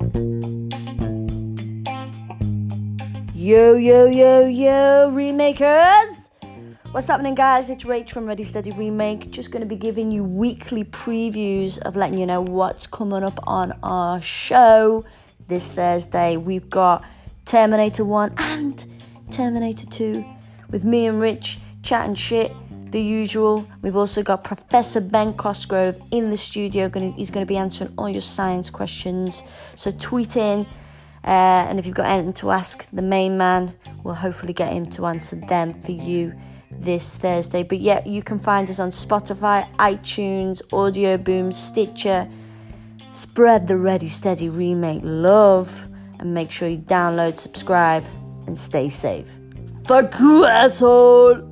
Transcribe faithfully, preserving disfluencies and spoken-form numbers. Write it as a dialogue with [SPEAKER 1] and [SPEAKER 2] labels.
[SPEAKER 1] Yo, yo, yo, yo, remakers! What's happening, guys? It's Rach from Ready Steady Remake. Just going to be giving you weekly previews of letting you know what's coming up on our show this Thursday. We've got Terminator one and Terminator two with me and Rich chatting shit, the usual. We've also got Professor Ben Cosgrove in the studio. Gonna, he's going to be answering all your science questions. So tweet in, uh, and if you've got anything to ask the main man, we'll hopefully get him to answer them for you this Thursday. But yeah, you can find us on Spotify, iTunes, Audio Boom, Stitcher. Spread the Ready Steady Remake love, and make sure you download, subscribe, and stay safe. Fuck you, asshole!